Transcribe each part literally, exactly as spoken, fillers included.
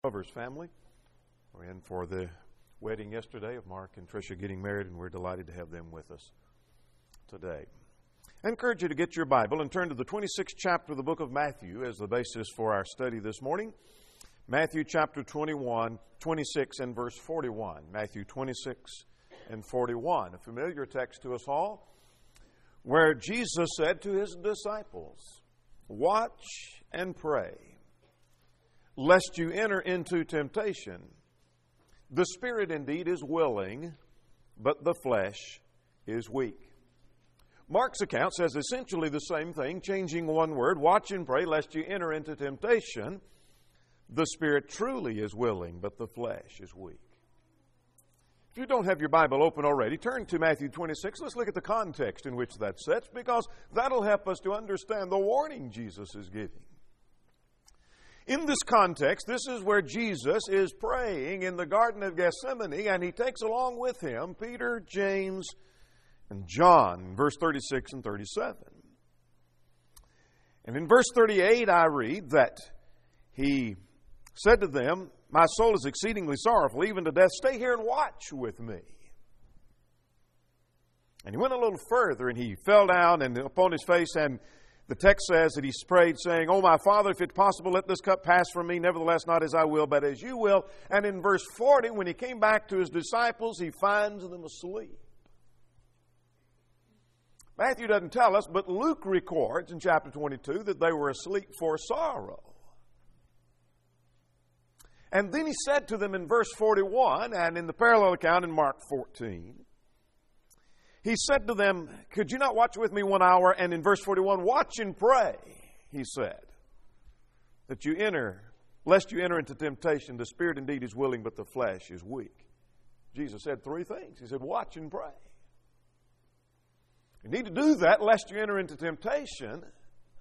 Covers family. We're in for the wedding yesterday of Mark and Tricia getting married, and we're delighted to have them with us today. I encourage you to get your Bible and turn to the twenty-sixth chapter of the book of Matthew as the basis for our study this morning. Matthew chapter twenty-one, twenty-six and verse forty-one. Matthew twenty-six and forty-one, a familiar text to us all, where Jesus said to his disciples, "Watch and pray, lest you enter into temptation. The spirit indeed is willing, but the flesh is weak." Mark's account says essentially the same thing, changing one word. Watch and pray, lest you enter into temptation. The spirit truly is willing, but the flesh is weak. If you don't have your Bible open already, turn to Matthew twenty-six. Let's look at the context in which that sets, because that'll help us to understand the warning Jesus is giving. In this context, this is where Jesus is praying in the Garden of Gethsemane, and he takes along with him Peter, James, and John, verse thirty-six and thirty-seven. And in verse thirty-eight, I read that he said to them, "My soul is exceedingly sorrowful, even to death. Stay here and watch with me." And he went a little further, and he fell down and upon his face, and the text says that he prayed, saying, "Oh, my Father, if it's possible, let this cup pass from me. Nevertheless, not as I will, but as you will." And in verse forty, when he came back to his disciples, he finds them asleep. Matthew doesn't tell us, but Luke records in chapter twenty-two that they were asleep for sorrow. And then he said to them in verse forty-one, and in the parallel account in Mark fourteen, he said to them, "Could you not watch with me one hour?" And in verse forty-one, "Watch and pray," he said, "that you enter, lest you enter into temptation. The spirit indeed is willing, but the flesh is weak." Jesus said three things. He said, watch and pray. You need to do that lest you enter into temptation. And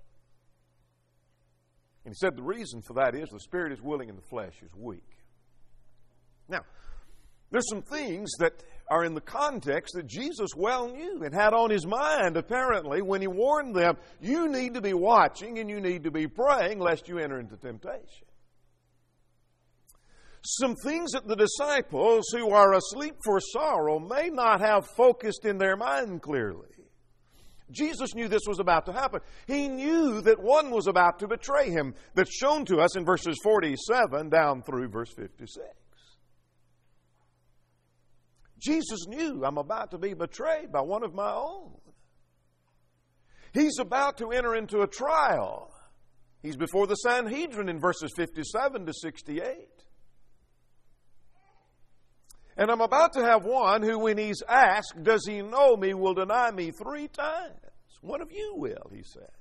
he said the reason for that is the spirit is willing and the flesh is weak. Now, there's some things that are in the context that Jesus well knew and had on his mind, apparently, when he warned them, you need to be watching and you need to be praying lest you enter into temptation. Some things that the disciples who are asleep for sorrow may not have focused in their mind clearly. Jesus knew this was about to happen. He knew that one was about to betray him. That's shown to us in verses forty-seven down through verse fifty-six. Jesus knew, I'm about to be betrayed by one of my own. He's about to enter into a trial. He's before the Sanhedrin in verses fifty-seven to sixty-eight. And I'm about to have one who, when he's asked, does he know me, will deny me three times. One of you will, he said.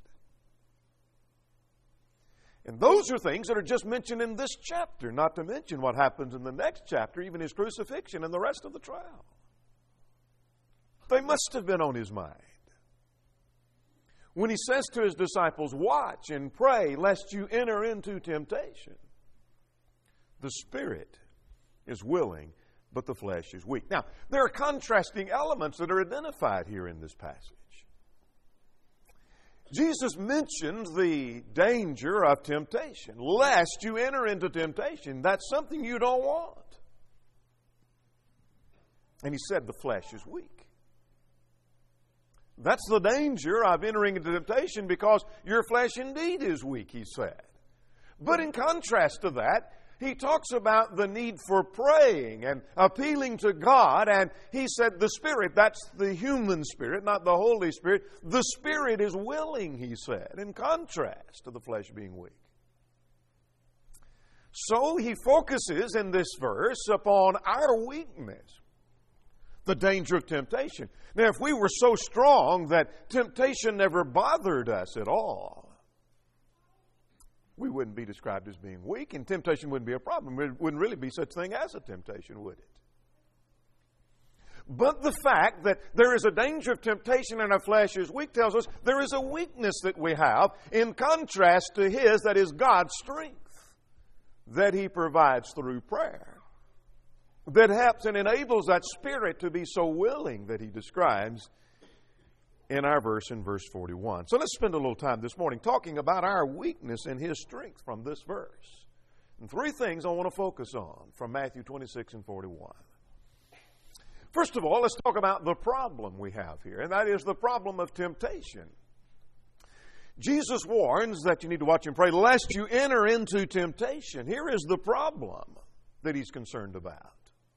And those are things that are just mentioned in this chapter, not to mention what happens in the next chapter, even his crucifixion and the rest of the trial. They must have been on his mind. When he says to his disciples, watch and pray lest you enter into temptation. The spirit is willing, but the flesh is weak. Now, there are contrasting elements that are identified here in this passage. Jesus mentioned the danger of temptation, lest you enter into temptation. That's something you don't want. And he said the flesh is weak. That's the danger of entering into temptation, because your flesh indeed is weak, he said. But in contrast to that, he talks about the need for praying and appealing to God. And he said the Spirit, that's the human spirit, not the Holy Spirit. The Spirit is willing, he said, in contrast to the flesh being weak. So he focuses in this verse upon our weakness, the danger of temptation. Now, if we were so strong that temptation never bothered us at all, we wouldn't be described as being weak, and temptation wouldn't be a problem. There wouldn't really be such thing as a temptation, would it? But the fact that there is a danger of temptation and our flesh is weak tells us there is a weakness that we have in contrast to his, that is God's strength, that he provides through prayer, that helps and enables that spirit to be so willing that he describes in our verse in verse forty-one. So let's spend a little time this morning talking about our weakness and his strength from this verse. And three things I want to focus on from Matthew twenty-six and forty-one. First of all, let's talk about the problem we have here, and that is the problem of temptation. Jesus warns that you need to watch and pray lest you enter into temptation. Here is the problem that he's concerned about.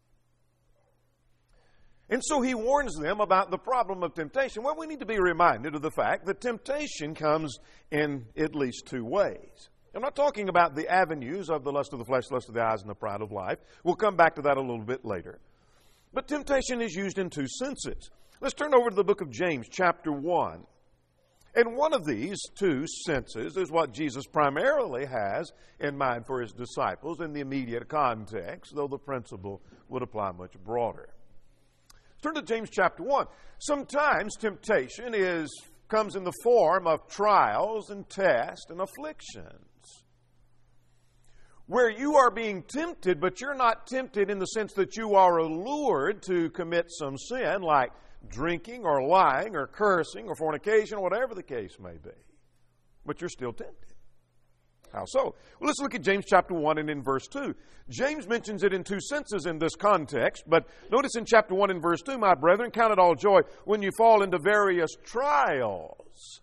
And so he warns them about the problem of temptation. Well, we need to be reminded of the fact that temptation comes in at least two ways. I'm not talking about the avenues of the lust of the flesh, lust of the eyes, and the pride of life. We'll come back to that a little bit later. But temptation is used in two senses. Let's turn over to the book of James, chapter one. And one of these two senses is what Jesus primarily has in mind for his disciples in the immediate context, though the principle would apply much broader. Turn to James chapter one. Sometimes temptation is comes in the form of trials and tests and afflictions, where you are being tempted, but you're not tempted in the sense that you are allured to commit some sin like drinking or lying or cursing or fornication or whatever the case may be. But you're still tempted. How so? Well, let's look at James chapter one and in verse two. James mentions it in two senses in this context, but notice in chapter one and verse two, my brethren, count it all joy when you fall into various trials.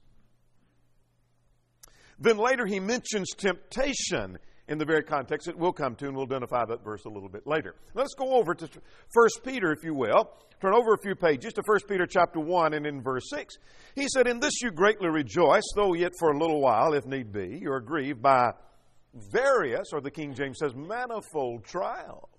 Then later he mentions temptation in the very context that we'll come to, and we'll identify that verse a little bit later. Let's go over to First Peter, if you will. Turn over a few pages to First Peter chapter one and in verse six. He said, in this you greatly rejoice, though yet for a little while, if need be, you are grieved by various, or the King James says, manifold trials.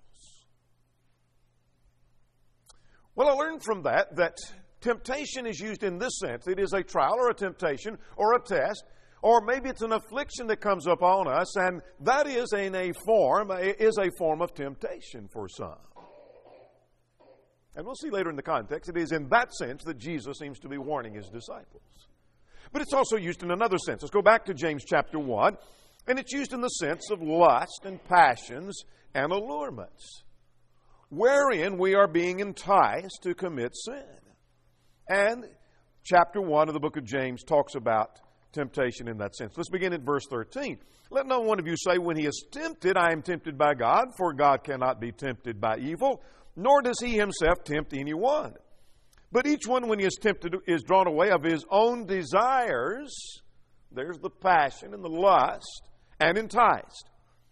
Well, I learned from that that temptation is used in this sense. It is a trial or a temptation or a test, or maybe it's an affliction that comes upon us, and that is in a form, is a form of temptation for some. And we'll see later in the context, it is in that sense that Jesus seems to be warning his disciples. But it's also used in another sense. Let's go back to James chapter one, and it's used in the sense of lust and passions and allurements, wherein we are being enticed to commit sin. And chapter one of the book of James talks about temptation in that sense. Let's begin at verse thirteen. Let no one of you say, when he is tempted, I am tempted by God, for God cannot be tempted by evil, nor does he himself tempt anyone. But each one, when he is tempted, is drawn away of his own desires. There's the passion and the lust, and enticed.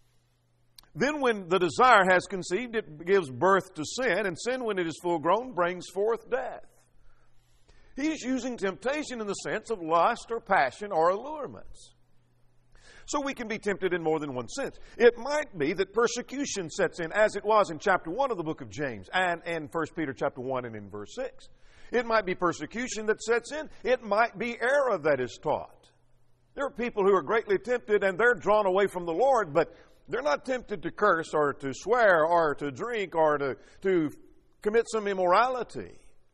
Then when the desire has conceived, it gives birth to sin, and sin, when it is full grown, brings forth death. He's using temptation in the sense of lust or passion or allurements. So we can be tempted in more than one sense. It might be that persecution sets in, as it was in chapter one of the book of James and in First Peter chapter one and in verse six. It might be persecution that sets in. It might be error that is taught. There are people who are greatly tempted and they're drawn away from the Lord, but they're not tempted to curse or to swear or to drink or to, to commit some immorality.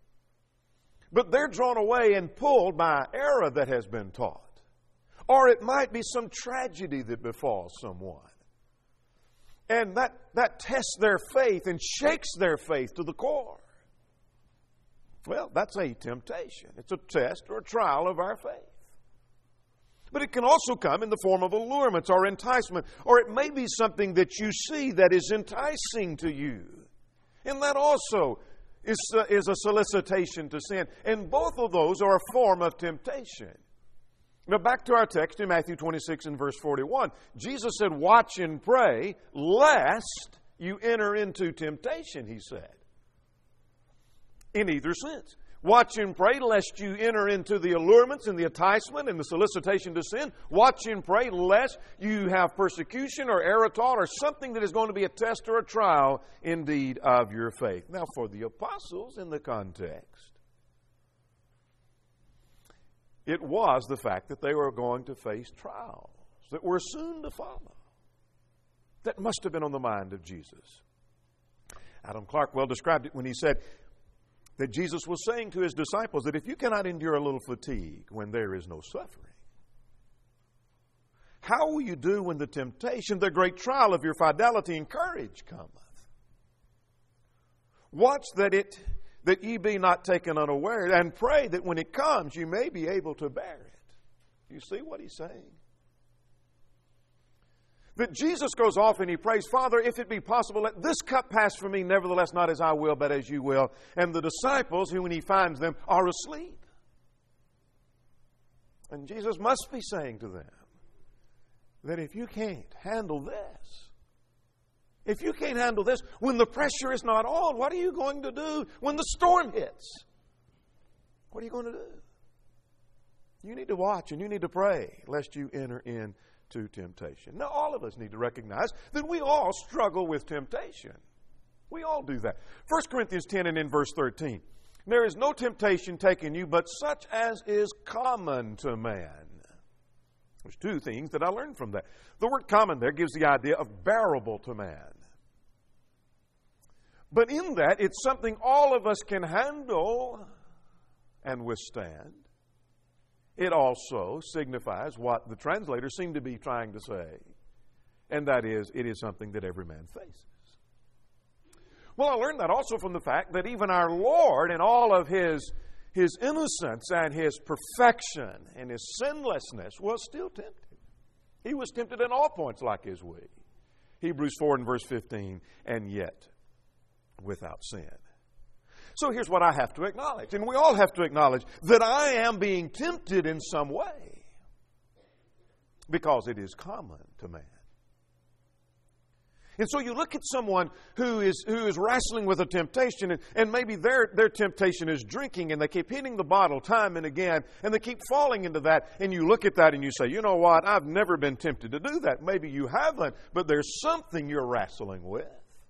But they're drawn away and pulled by error that has been taught. Or it might be some tragedy that befalls someone. And that, that tests their faith and shakes their faith to the core. Well, that's a temptation. It's a test or a trial of our faith. But it can also come in the form of allurements or enticement. Or it may be something that you see that is enticing to you. And that also is, uh, is a solicitation to sin. And both of those are a form of temptation. Now back to our text in Matthew twenty-six and verse forty-one. Jesus said, watch and pray lest you enter into temptation, he said. In either sense. Watch and pray lest you enter into the allurements and the enticement and the solicitation to sin. Watch and pray lest you have persecution or error taught or something that is going to be a test or a trial indeed of your faith. Now for the apostles in the context, it was the fact that they were going to face trials that were soon to follow. That must have been on the mind of Jesus. Adam Clark well described it when he said that Jesus was saying to his disciples that if you cannot endure a little fatigue when there is no suffering, how will you do when the temptation, the great trial of your fidelity and courage cometh? Watch that it... that ye be not taken unaware, and pray that when it comes, you may be able to bear it. You see what he's saying? that Jesus goes off and he prays, Father, if it be possible, let this cup pass from me, nevertheless not as I will, but as you will. And the disciples, who when he finds them, are asleep. And Jesus must be saying to them that if you can't handle this, if you can't handle this, when the pressure is not on, what are you going to do when the storm hits? What are you going to do? You need to watch and you need to pray lest you enter into temptation. Now, all of us need to recognize that we all struggle with temptation. We all do that. First Corinthians ten and in verse thirteen. There is no temptation taken you, but such as is common to man. There's two things that I learned from that. The word common there gives the idea of bearable to man. But in that, it's something all of us can handle and withstand. It also signifies what the translators seem to be trying to say, and that is, it is something that every man faces. Well, I learned that also from the fact that even our Lord, in all of His, His innocence and His perfection and His sinlessness, was still tempted. He was tempted in all points like as we. Hebrews four and verse fifteen, and yet without sin. So here's what I have to acknowledge, and we all have to acknowledge that I am being tempted in some way because it is common to man. And so you look at someone who is who is wrestling with a temptation, and, and maybe their, their temptation is drinking, and they keep hitting the bottle time and again, and they keep falling into that, and you look at that and you say, you know what, I've never been tempted to do that. Maybe you haven't, but there's something you're wrestling with.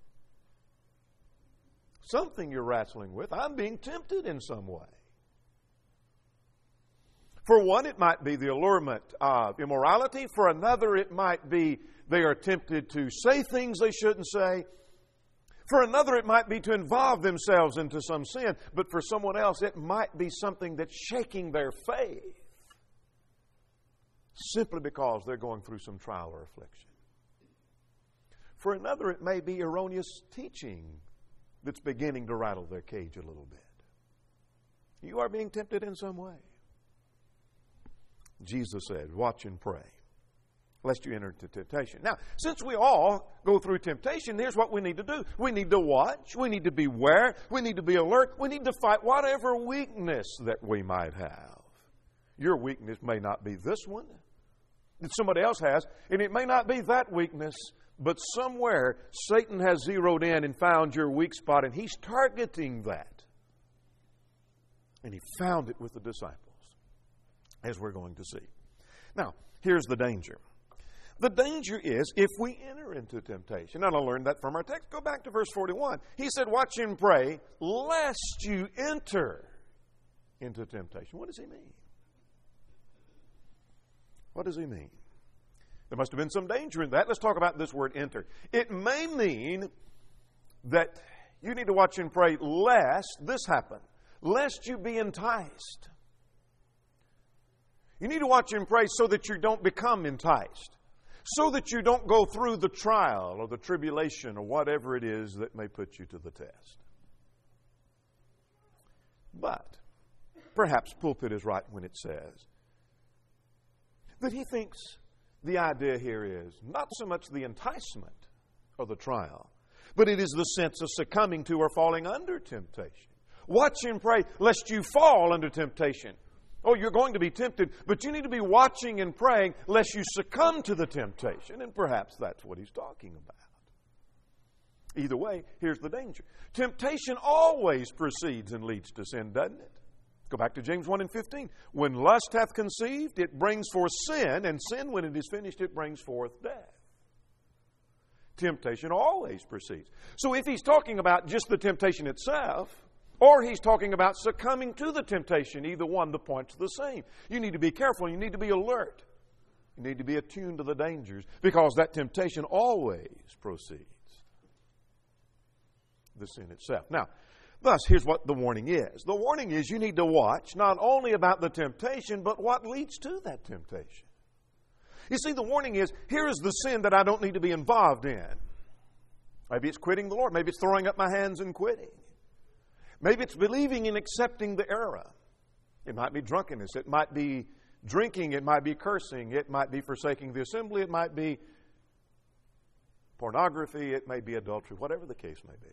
Something you're wrestling with. I'm being tempted in some way. For one, it might be the allurement of immorality. For another, it might be they are tempted to say things they shouldn't say. For another, it might be to involve themselves into some sin. But for someone else, it might be something that's shaking their faith simply because they're going through some trial or affliction. For another, it may be erroneous teaching that's beginning to rattle their cage a little bit. You are being tempted in some way. Jesus said, watch and pray, lest you enter into temptation. Now, since we all go through temptation, here's what we need to do. We need to watch. We need to beware. We need to be alert. We need to fight whatever weakness that we might have. Your weakness may not be this one that somebody else has, and it may not be that weakness, but somewhere Satan has zeroed in and found your weak spot, and he's targeting that. And he found it with the disciples, as we're going to see. Now, here's the danger. The danger is if we enter into temptation. And I learned that from our text. Go back to verse forty-one. He said, watch and pray, lest you enter into temptation. What does he mean? What does he mean? There must have been some danger in that. Let's talk about this word enter. It may mean that you need to watch and pray lest this happen, lest you be enticed. You need to watch and pray so that you don't become enticed, so that you don't go through the trial or the tribulation or whatever it is that may put you to the test. But perhaps Pulpit is right when it says that he thinks the idea here is not so much the enticement of the trial, but it is the sense of succumbing to or falling under temptation. Watch and pray lest you fall under temptation. Oh, you're going to be tempted, but you need to be watching and praying lest you succumb to the temptation. And perhaps that's what he's talking about. Either way, here's the danger. Temptation always precedes and leads to sin, doesn't it? Go back to James one and fifteen. When lust hath conceived, it brings forth sin, and sin, when it is finished, it brings forth death. Temptation always precedes. So if he's talking about just the temptation itself, or he's talking about succumbing to the temptation, either one, the point's the same. You need to be careful. You need to be alert. You need to be attuned to the dangers, because that temptation always precedes the sin itself. Now, thus, here's what the warning is. The warning is you need to watch not only about the temptation, but what leads to that temptation. You see, the warning is, here is the sin that I don't need to be involved in. Maybe it's quitting the Lord. Maybe it's throwing up my hands and quitting. Maybe it's believing and accepting the error. It might be drunkenness. It might be drinking. It might be cursing. It might be forsaking the assembly. It might be pornography, it may be adultery, whatever the case may be.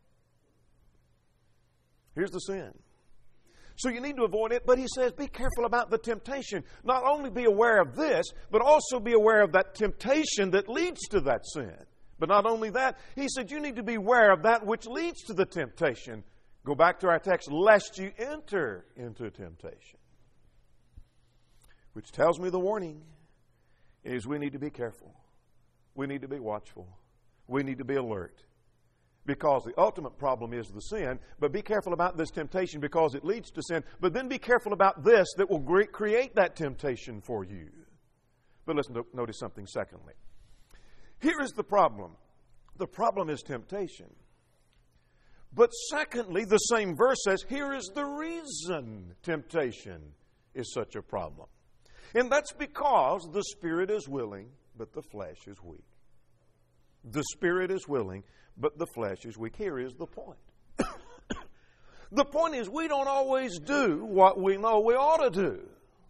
Here's the sin. So you need to avoid it, but he says be careful about the temptation. Not only be aware of this, but also be aware of that temptation that leads to that sin. But not only that, he said you need to be aware of that which leads to the temptation. Go back to our text, lest you enter into temptation. Which tells me the warning is we need to be careful. We need to be watchful. We need to be alert. Because the ultimate problem is the sin. But be careful about this temptation because it leads to sin. But then be careful about this that will create that temptation for you. But let's notice something secondly. Here is the problem. The problem is temptation. But secondly, the same verse says, here is the reason temptation is such a problem. And that's because the spirit is willing, but the flesh is weak. The spirit is willing, but the flesh is weak. Here is the point. The point is we don't always do what we know we ought to do.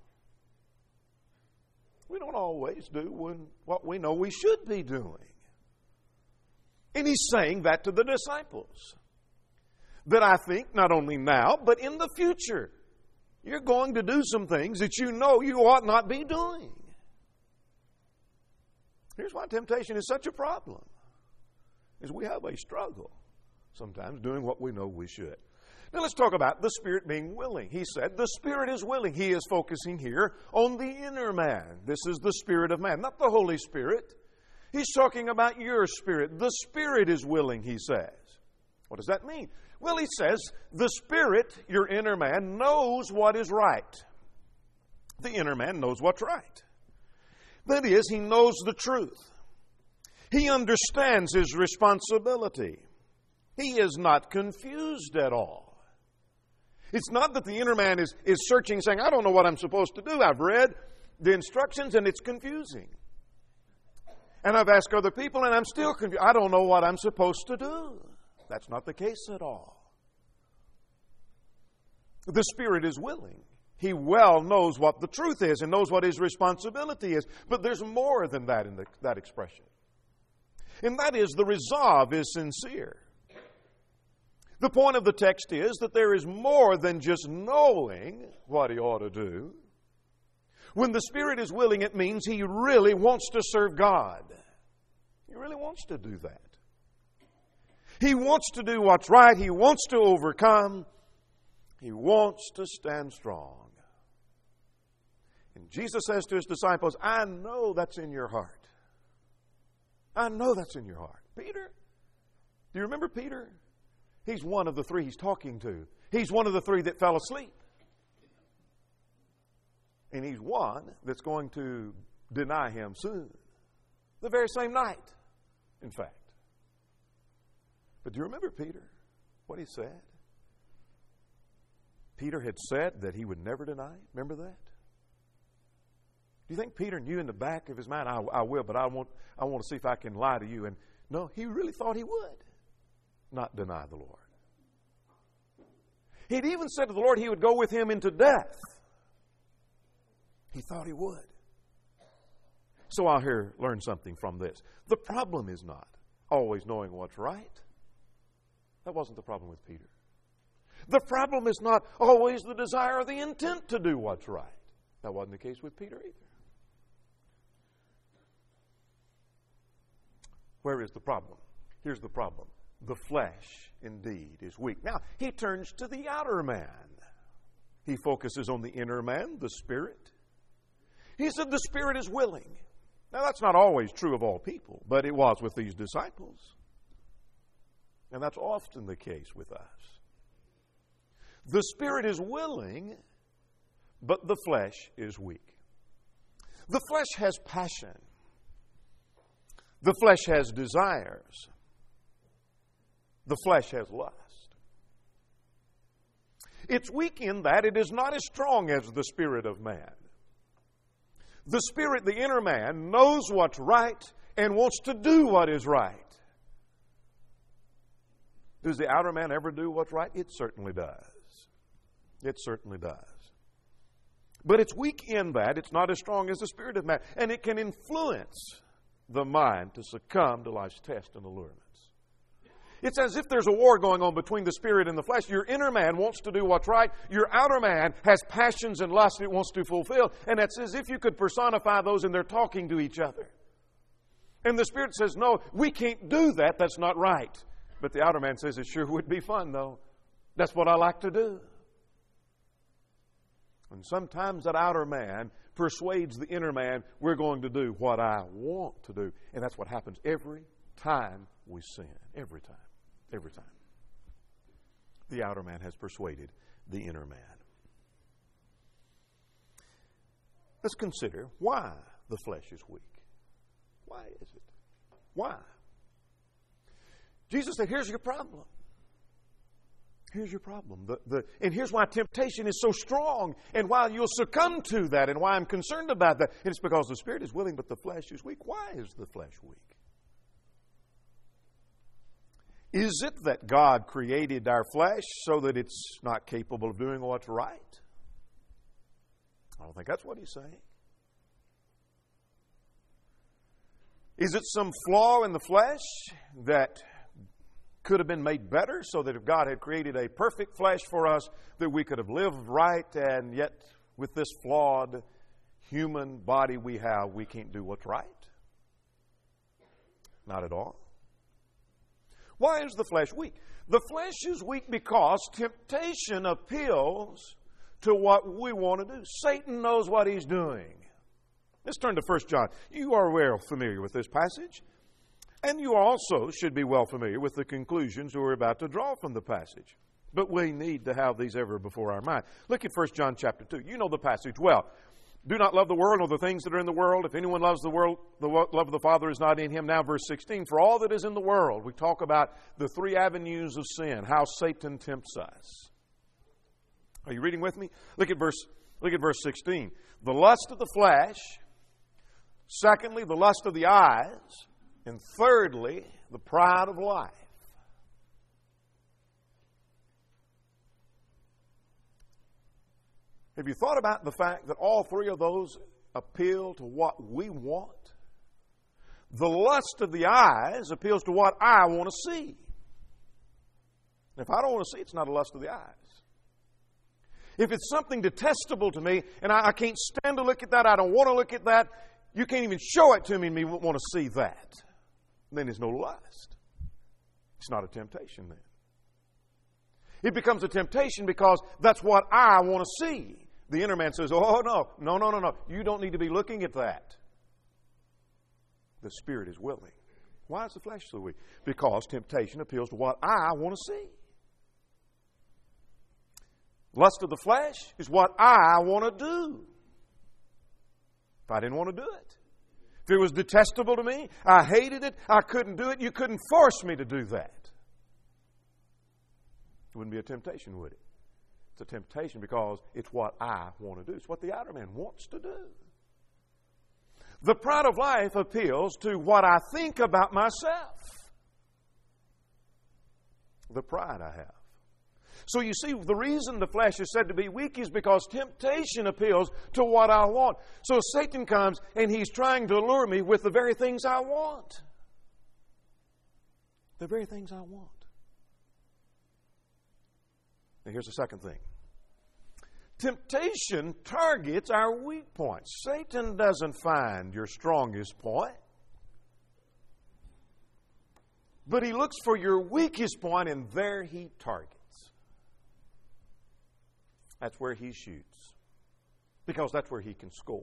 We don't always do when, what we know we should be doing. And he's saying that to the disciples. That I think not only now, but in the future, you're going to do some things that you know you ought not be doing. Here's why temptation is such a problem. Is we have a struggle sometimes doing what we know we should. Now let's talk about the Spirit being willing. He said the Spirit is willing. He is focusing here on the inner man. This is the Spirit of man, not the Holy Spirit. He's talking about your spirit. The Spirit is willing, he says. What does that mean? Well, he says the Spirit, your inner man, knows what is right. The inner man knows what's right. That is, he knows the truth. He understands his responsibility. He is not confused at all. It's not that the inner man is, is searching, saying, I don't know what I'm supposed to do. I've read the instructions and it's confusing. And I've asked other people and I'm still confused. I don't know what I'm supposed to do. That's not the case at all. The Spirit is willing. He well knows what the truth is and knows what his responsibility is. But there's more than that in the, that expression. And that is the resolve is sincere. The point of the text is that there is more than just knowing what he ought to do. When the Spirit is willing, it means he really wants to serve God. He really wants to do that. He wants to do what's right. He wants to overcome. He wants to stand strong. And Jesus says to his disciples, I know that's in your heart. I know that's in your heart. Peter, do you remember Peter? He's one of the three he's talking to. He's one of the three that fell asleep. And he's one that's going to deny him soon. The very same night, in fact. But do you remember Peter? What he said? Peter had said that he would never deny. Remember that? Do you think Peter knew in the back of his mind, I, I will, but I want, I want to see if I can lie to you? And no, he really thought he would not deny the Lord. He'd even said to the Lord he would go with him into death. He thought he would. So I'll here learn something from this. The problem is not always knowing what's right. That wasn't the problem with Peter. The problem is not always the desire or the intent to do what's right. That wasn't the case with Peter either. Where is the problem? Here's the problem. The flesh, indeed, is weak. Now, he turns to the outer man. He focuses on the inner man, the Spirit. He said the Spirit is willing. Now, that's not always true of all people, but it was with these disciples. And that's often the case with us. The Spirit is willing, but the flesh is weak. The flesh has passion. The flesh has desires. The flesh has lust. It's weak in that it is not as strong as the spirit of man. The spirit, the inner man, knows what's right and wants to do what is right. Does the outer man ever do what's right? It certainly does. It certainly does. But it's weak in that it's not as strong as the spirit of man. And it can influence the mind to succumb to life's tests and allurements. It's as if there's a war going on between the spirit and the flesh. Your inner man wants to do what's right. Your outer man has passions and lusts it wants to fulfill. And it's as if you could personify those and they're talking to each other. And the spirit says, no, we can't do that. That's not right. But the outer man says, it sure would be fun, though. That's what I like to do. And sometimes that outer man persuades the inner man, we're going to do what I want to do. And that's what happens every time we sin. Every time. Every time. The outer man has persuaded the inner man. Let's consider why the flesh is weak. Why is it? Why? Jesus said, here's your problem. Here's your problem. The, the, and here's why temptation is so strong and why you'll succumb to that and why I'm concerned about that. And it's because the spirit is willing but the flesh is weak. Why is the flesh weak? Is it that God created our flesh so that it's not capable of doing what's right? I don't think that's what he's saying. Is it some flaw in the flesh that could have been made better so that if God had created a perfect flesh for us, that we could have lived right, and yet with this flawed human body we have, we can't do what's right? Not at all. Why is the flesh weak? The flesh is weak because temptation appeals to what we want to do. Satan knows what he's doing. Let's turn to First John. You are well familiar with this passage, and you also should be well familiar with the conclusions we're about to draw from the passage. But we need to have these ever before our mind. Look at First John chapter two. You know the passage well. Do not love the world or the things that are in the world. If anyone loves the world, the love of the Father is not in him. Now, verse sixteen, for all that is in the world, we talk about the three avenues of sin, how Satan tempts us. Are you reading with me? Look at verse, look at verse sixteen. The lust of the flesh, secondly, the lust of the eyes, and thirdly, the pride of life. Have you thought about the fact that all three of those appeal to what we want? The lust of the eyes appeals to what I want to see. If I don't want to see, it's not a lust of the eyes. If it's something detestable to me and I, I can't stand to look at that, I don't want to look at that, you can't even show it to me and me want to see that, then there's no lust. It's not a temptation then. It becomes a temptation because that's what I want to see. The inner man says, oh, no, no, no, no, no. You don't need to be looking at that. The spirit is willing. Why is the flesh so weak? Because temptation appeals to what I want to see. Lust of the flesh is what I want to do. If I didn't want to do it, if it was detestable to me, I hated it, I couldn't do it, you couldn't force me to do that. It wouldn't be a temptation, would it? It's a temptation because it's what I want to do. It's what the outer man wants to do. The pride of life appeals to what I think about myself. The pride I have. So you see, the reason the flesh is said to be weak is because temptation appeals to what I want. So Satan comes and he's trying to lure me with the very things I want. The very things I want. Now here's the second thing. Temptation targets our weak points. Satan doesn't find your strongest point, but he looks for your weakest point, and there he targets. That's where he shoots, because that's where he can score.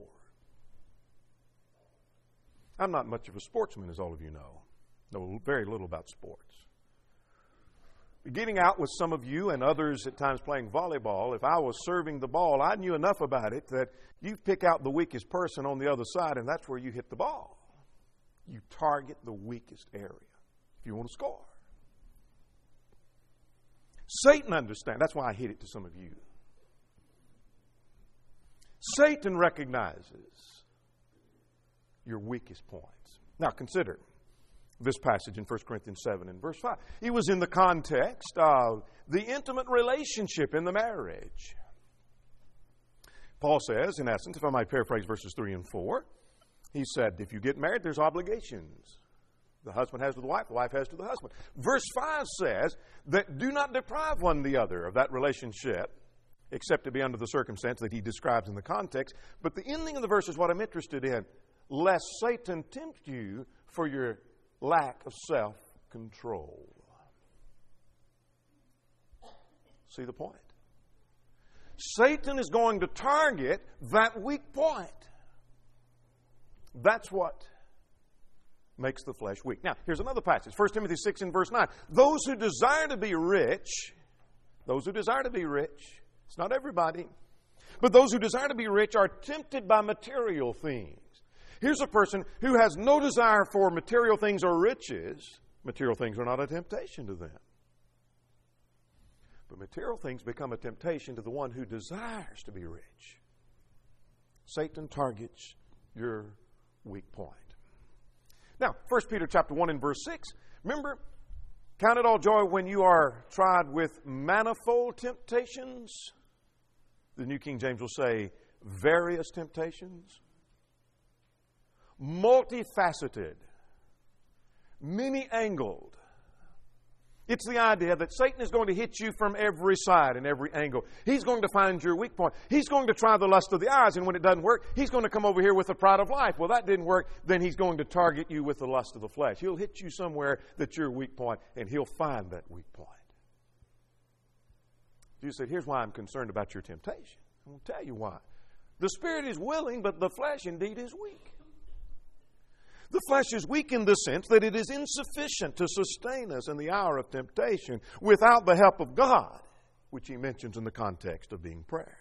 I'm not much of a sportsman, as all of you know. Know very little about sports. Getting out with some of you and others at times playing volleyball, if I was serving the ball, I knew enough about it that you pick out the weakest person on the other side, and that's where you hit the ball. You target the weakest area if you want to score. Satan understands. That's why I hit it to some of you. Satan recognizes your weakest points. Now consider this passage in First Corinthians seven and verse five. It was in the context of the intimate relationship in the marriage. Paul says, in essence, if I might paraphrase verses three and four, He said, if you get married, there's obligations. The husband has to the wife, the wife has to the husband. Verse five says that do not deprive one the other of that relationship, except to be under the circumstance that he describes in the context. But the ending of the verse is what I'm interested in. Lest Satan tempt you for your lack of self-control. See the point? Satan is going to target that weak point. That's what makes the flesh weak. Now, here's another passage. First Timothy six and verse nine. Those who desire to be rich, those who desire to be rich, it's not everybody, but those who desire to be rich are tempted by material things. Here's a person who has no desire for material things or riches. Material things are not a temptation to them. But material things become a temptation to the one who desires to be rich. Satan targets your weak point. Now, First Peter chapter one and verse six. Remember, count it all joy when you are tried with manifold temptations. The New King James will say various temptations. Multifaceted. Many-angled. It's the idea that Satan is going to hit you from every side and every angle. He's going to find your weak point. He's going to try the lust of the eyes, and when it doesn't work, he's going to come over here with the pride of life. Well, that didn't work. Then he's going to target you with the lust of the flesh. He'll hit you somewhere that's your weak point, and he'll find that weak point. Jesus said, here's why I'm concerned about your temptation. I will tell you why. The spirit is willing, but the flesh indeed is weak. The flesh is weak in the sense that it is insufficient to sustain us in the hour of temptation without the help of God, which he mentions in the context of being prayer.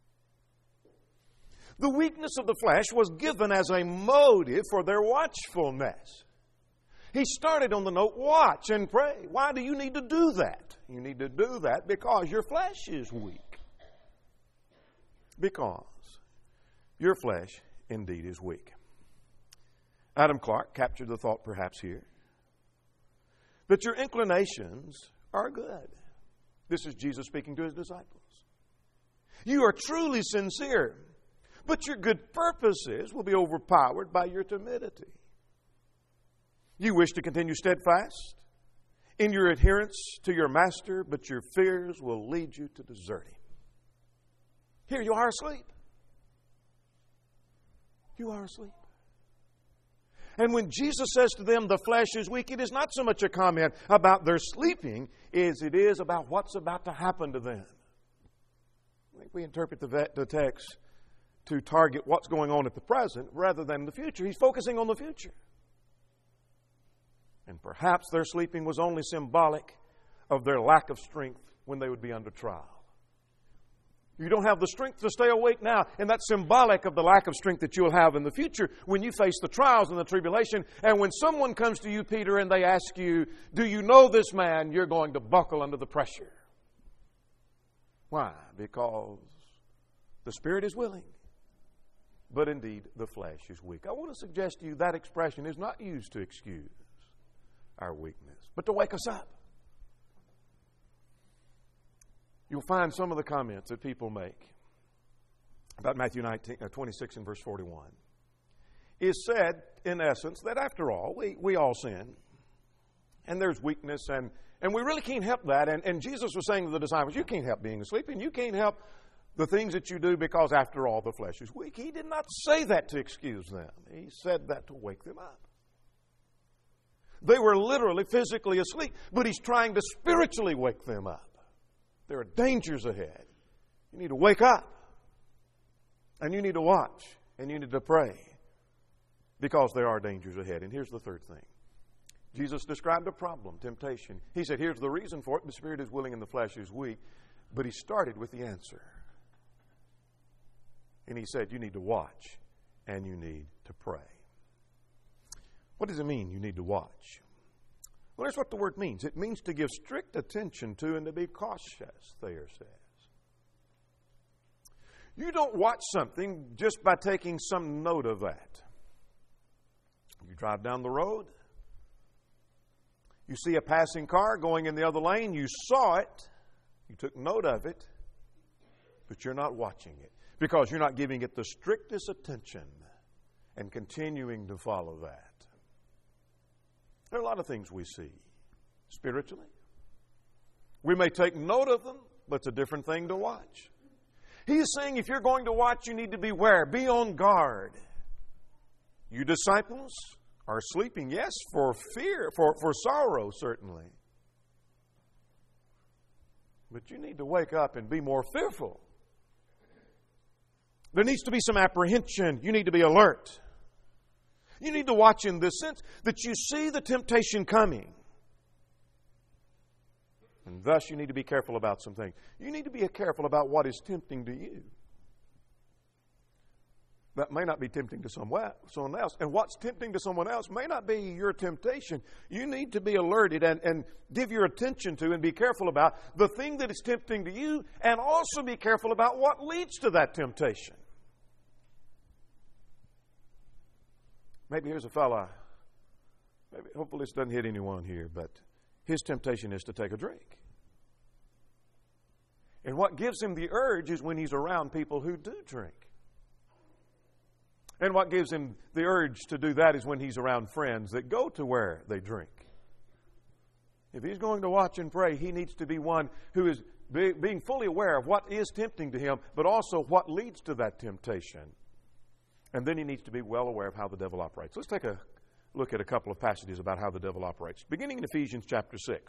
The weakness of the flesh was given as a motive for their watchfulness. He started on the note, watch and pray. Why do you need to do that? You need to do that because your flesh is weak. Because your flesh indeed is weak. Adam Clarke captured the thought perhaps here that your inclinations are good. This is Jesus speaking to his disciples. You are truly sincere, but your good purposes will be overpowered by your timidity. You wish to continue steadfast in your adherence to your master, but your fears will lead you to desert him. Here you are asleep. You are asleep. And when Jesus says to them, the flesh is weak, it is not so much a comment about their sleeping as it is about what's about to happen to them. I think we interpret the, the text to target what's going on at the present rather than the future. He's focusing on the future. And perhaps their sleeping was only symbolic of their lack of strength when they would be under trial. You don't have the strength to stay awake now, and that's symbolic of the lack of strength that you'll have in the future when you face the trials and the tribulation. And when someone comes to you, Peter, and they ask you, do you know this man? You're going to buckle under the pressure. Why? Because the spirit is willing, but indeed the flesh is weak. I want to suggest to you that expression is not used to excuse our weakness, but to wake us up. You'll find some of the comments that people make about Matthew nineteen, uh, twenty-six and verse forty-one. Is said, in essence, that after all, we, we all sin. And there's weakness, and, and we really can't help that. And, and Jesus was saying to the disciples, you can't help being asleep, and you can't help the things that you do because, after all, the flesh is weak. He did not say that to excuse them. He said that to wake them up. They were literally, physically asleep, but he's trying to spiritually wake them up. There are dangers ahead. You need to wake up. And you need to watch. And you need to pray. Because there are dangers ahead. And here's the third thing. Jesus described a problem, temptation. He said, here's the reason for it. The spirit is willing and the flesh is weak. But he started with the answer. And he said, you need to watch. And you need to pray. What does it mean, you need to watch? Well, here's what the word means. It means to give strict attention to and to be cautious, Thayer says. You don't watch something just by taking some note of that. You drive down the road. You see a passing car going in the other lane. You saw it. You took note of it. But you're not watching it because you're not giving it the strictest attention and continuing to follow that. There are a lot of things we see spiritually. We may take note of them, but it's a different thing to watch. He's saying if you're going to watch, you need to beware. Be on guard. You disciples are sleeping, yes, for fear, for, for sorrow, certainly. But you need to wake up and be more fearful. There needs to be some apprehension. You need to be alert. You need to watch in this sense that you see the temptation coming. And thus you need to be careful about some things. You need to be careful about what is tempting to you. That may not be tempting to someone else. And what's tempting to someone else may not be your temptation. You need to be alerted and, and give your attention to and be careful about the thing that is tempting to you, and also be careful about what leads to that temptation. Maybe here's a fella, maybe, hopefully this doesn't hit anyone here, but his temptation is to take a drink. And what gives him the urge is when he's around people who do drink. And what gives him the urge to do that is when he's around friends that go to where they drink. If he's going to watch and pray, he needs to be one who is be, being fully aware of what is tempting to him, but also what leads to that temptation. And then he needs to be well aware of how the devil operates. Let's take a look at a couple of passages about how the devil operates. Beginning in Ephesians chapter six.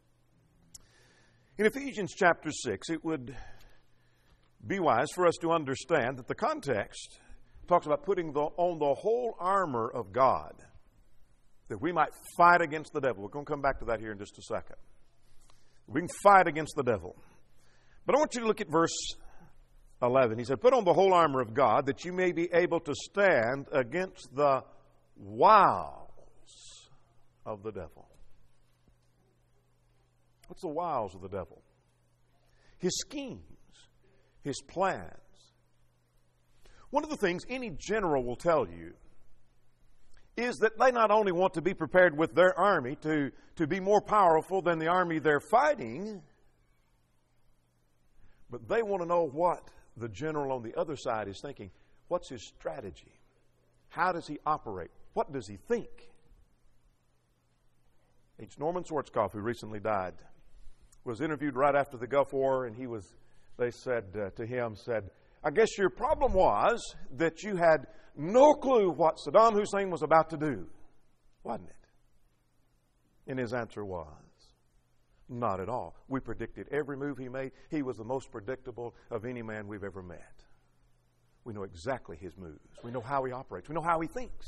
In Ephesians chapter six, it would be wise for us to understand that the context talks about putting the, on the whole armor of God, that we might fight against the devil. We're going to come back to that here in just a second. We can fight against the devil. But I want you to look at verse eleven. He said, put on the whole armor of God that you may be able to stand against the wiles of the devil. What's the wiles of the devil? His schemes, his plans. One of the things any general will tell you is that they not only want to be prepared with their army to, to be more powerful than the army they're fighting, but they want to know what the general on the other side is thinking. What's his strategy? How does he operate? What does he think? H. Norman Schwarzkopf, who recently died, was interviewed right after the Gulf War, and he was, they said uh, to him, said, I guess your problem was that you had no clue what Saddam Hussein was about to do, wasn't it? And his answer was, not at all. We predicted every move he made. He was the most predictable of any man we've ever met. We know exactly his moves. We know how he operates. We know how he thinks.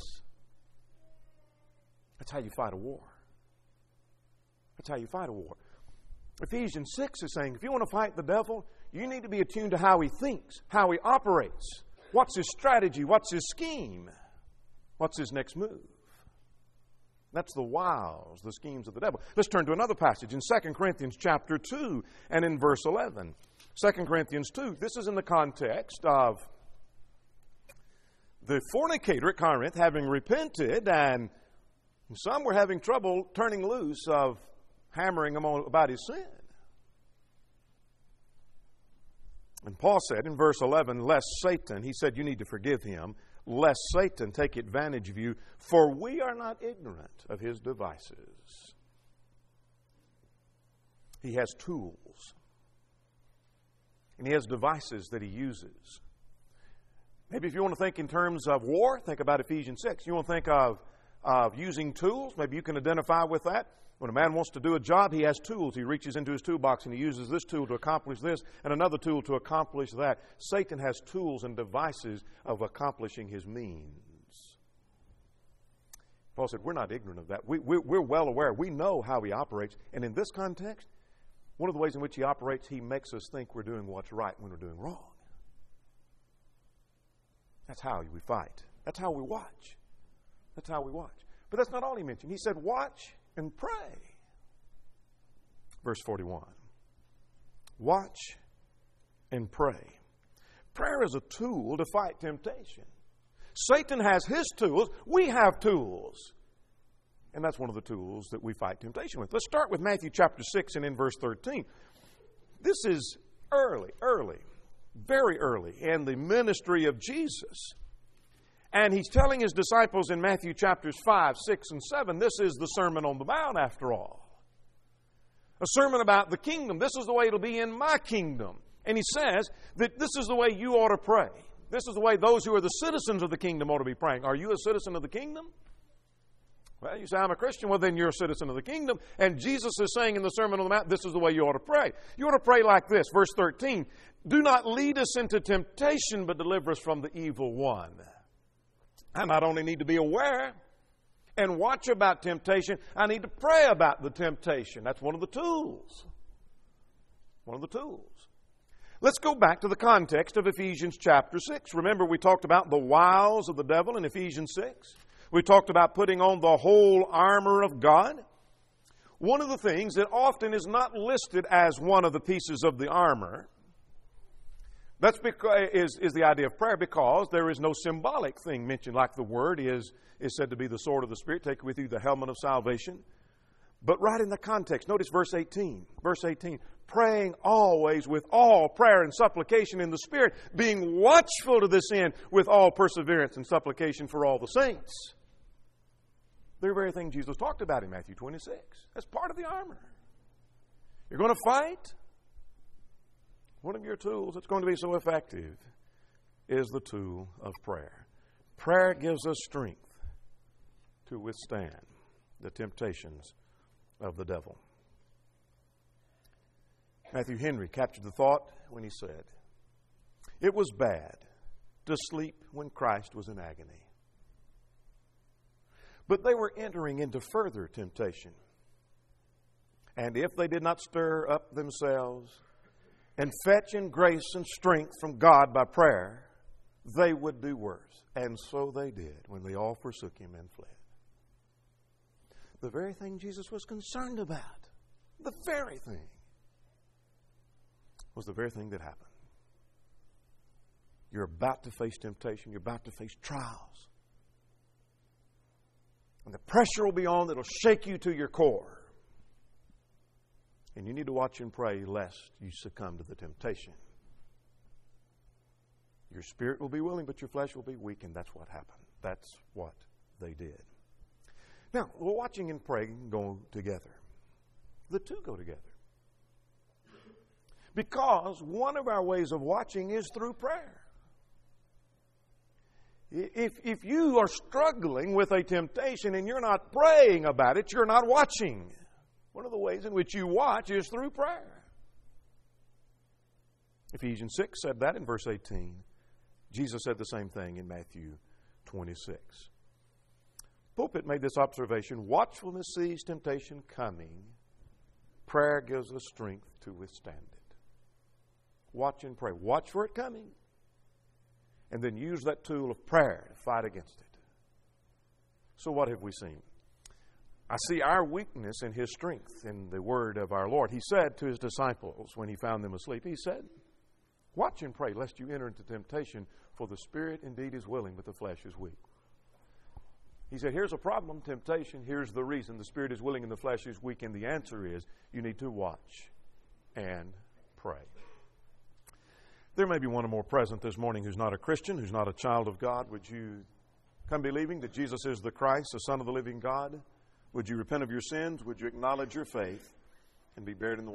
That's how you fight a war. That's how you fight a war. Ephesians six is saying, if you want to fight the devil, you need to be attuned to how he thinks, how he operates. What's his strategy? What's his scheme? What's his next move? That's the wiles, the schemes of the devil. Let's turn to another passage in Second Corinthians chapter two and in verse eleven. Second Corinthians two, this is in the context of the fornicator at Corinth having repented, and some were having trouble turning loose of hammering him on about his sin. And Paul said in verse eleven, lest Satan, he said you need to forgive him, lest Satan take advantage of you, for we are not ignorant of his devices. He has tools. And he has devices that he uses. Maybe if you want to think in terms of war, think about Ephesians six. You want to think of, of using tools, maybe you can identify with that. When a man wants to do a job, he has tools. He reaches into his toolbox and he uses this tool to accomplish this and another tool to accomplish that. Satan has tools and devices of accomplishing his means. Paul said, we're not ignorant of that. We, we, we're well aware. We know how he operates. And in this context, one of the ways in which he operates, he makes us think we're doing what's right when we're doing wrong. That's how we fight. That's how we watch. That's how we watch. But that's not all he mentioned. He said, watch and pray. Verse forty-one. Watch and pray. Prayer is a tool to fight temptation. Satan has his tools. We have tools. And that's one of the tools that we fight temptation with. Let's start with Matthew chapter six and in verse thirteen. This is early, early, very early in the ministry of Jesus. And He's telling His disciples in Matthew chapters five, six, and seven, this is the Sermon on the Mount after all. A sermon about the kingdom. This is the way it'll be in my kingdom. And He says that this is the way you ought to pray. This is the way those who are the citizens of the kingdom ought to be praying. Are you a citizen of the kingdom? Well, you say, I'm a Christian. Well, then you're a citizen of the kingdom. And Jesus is saying in the Sermon on the Mount, this is the way you ought to pray. You ought to pray like this. Verse thirteen, do not lead us into temptation, but deliver us from the evil one. I not only need to be aware and watch about temptation, I need to pray about the temptation. That's one of the tools. One of the tools. Let's go back to the context of Ephesians chapter six. Remember, we talked about the wiles of the devil in Ephesians six. We talked about putting on the whole armor of God. One of the things that often is not listed as one of the pieces of the armor, that's because, is, is the idea of prayer, because there is no symbolic thing mentioned, like the word is, is said to be the sword of the Spirit. Take with you the helmet of salvation. But right in the context, notice verse eighteen. Verse eighteen, praying always with all prayer and supplication in the Spirit, being watchful to this end with all perseverance and supplication for all the saints. The very thing Jesus talked about in Matthew twenty-six. That's part of the armor. You're going to fight. One of your tools that's going to be so effective is the tool of prayer. Prayer gives us strength to withstand the temptations of the devil. Matthew Henry captured the thought when he said, it was bad to sleep when Christ was in agony. But they were entering into further temptation. And if they did not stir up themselves and fetch in grace and strength from God by prayer, they would do worse. And so they did when they all forsook Him and fled. The very thing Jesus was concerned about, the very thing, was the very thing that happened. You're about to face temptation. You're about to face trials. And the pressure will be on that'll shake you to your core. And you need to watch and pray lest you succumb to the temptation. Your spirit will be willing, but your flesh will be weak, and that's what happened. That's what they did. Now, watching and praying go together. The two go together. Because one of our ways of watching is through prayer. If, if you are struggling with a temptation and you're not praying about it, you're not watching. One of the ways in which you watch is through prayer. Ephesians six said that in verse eighteen. Jesus said the same thing in Matthew twenty-six. Pulpit made this observation: watchfulness sees temptation coming. Prayer gives us strength to withstand it. Watch and pray. Watch for it coming. And then use that tool of prayer to fight against it. So what have we seen? I see our weakness in His strength in the word of our Lord. He said to His disciples when He found them asleep, He said, watch and pray lest you enter into temptation, for the spirit indeed is willing, but the flesh is weak. He said, here's a problem, temptation. Here's the reason. The spirit is willing and the flesh is weak. And the answer is you need to watch and pray. There may be one or more present this morning who's not a Christian, who's not a child of God. Would you come believing that Jesus is the Christ, the Son of the living God? Would you repent of your sins? Would you acknowledge your faith and be buried in the